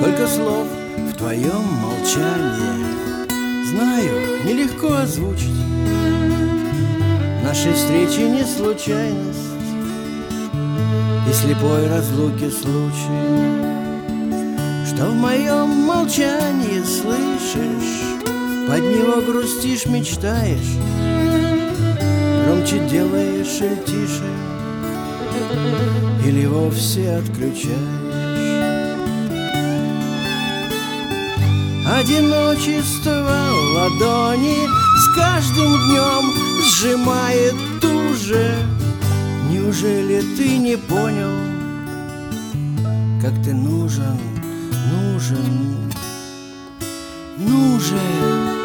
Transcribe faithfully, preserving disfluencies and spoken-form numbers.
Сколько слов в твоем молчании. Знаю, нелегко озвучить. Нашей встречи не случайность и слепой разлуки случай, что в моем молчании слышишь, под него грустишь, мечтаешь, громче делаешь или тише, или вовсе отключаешь. Одиночество ладони с каждым днем сжимает туже. Неужели ты не понял, как ты нужен, нужен, нужен?